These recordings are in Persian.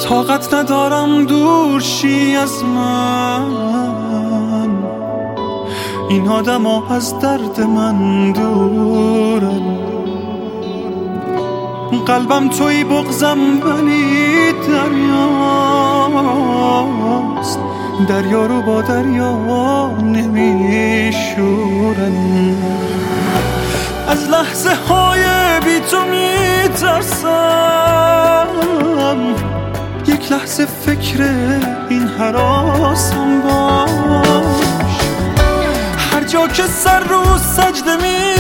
طاقت ندارم دور شی از من، این آدم ها از درد من دورن. قلبم توی بغضم ولی دریاست، دریا رو با دریا نمیشورن. از لحظه های بی تو میترسم، یک لحظه فکر این هراسم باش. هر جا که سر رو سجده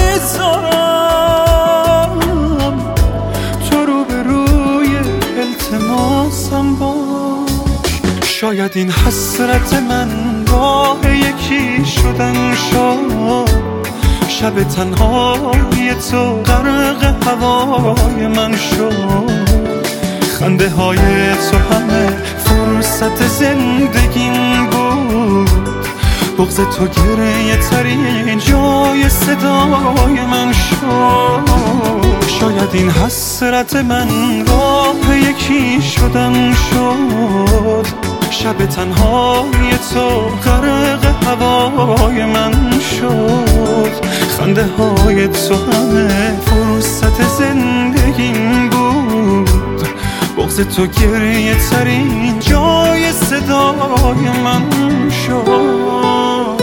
میذارم، تو رو به روی التماسم باش. شاید این حسرت من راه یکی شدن شد، شب تنهای تو غرق هوای من شد. خنده های تو همه فرصت زندگیم بود، بغض تو گریه ترین جای صدای من شد. شاید این حسرت من راه یکی شدن شد، شب تنهای تو غرق هوای من شد. خنده های تو همه فرصت زندگیم بود، بغض تو گریه ترین جای صدای من شد.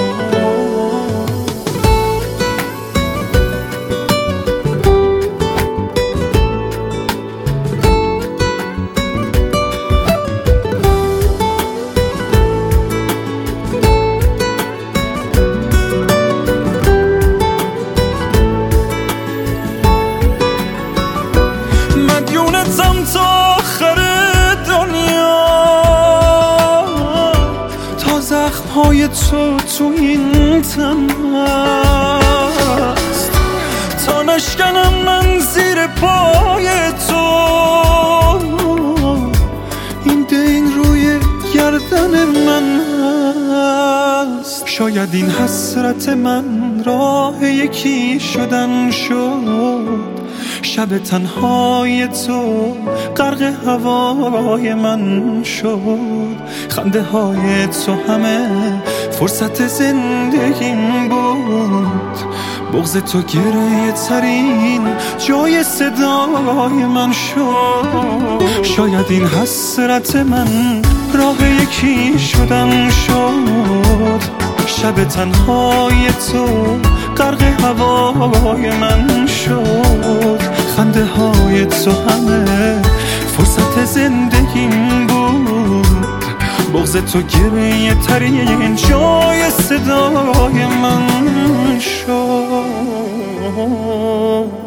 مدیونتم تا آخر دنیا، تا زخمهای تو این تن هست، تا نشکنم من زیر پای تو، این دین روی گردن من هست. شاید این حسرت من راه یکی شدن شد، شب تنهای تو غرق هوای من شد. خنده های تو همه فرصت زندگیم بود، بغض تو گریه ترین جای صدای من شد. شاید این حسرت من راه یکی شدن شد، شب تنهای تو غرق هوای من شد. خنده های تو همه فرصت زندگیم بود، بغض تو گریه ترین جای صدای من شد.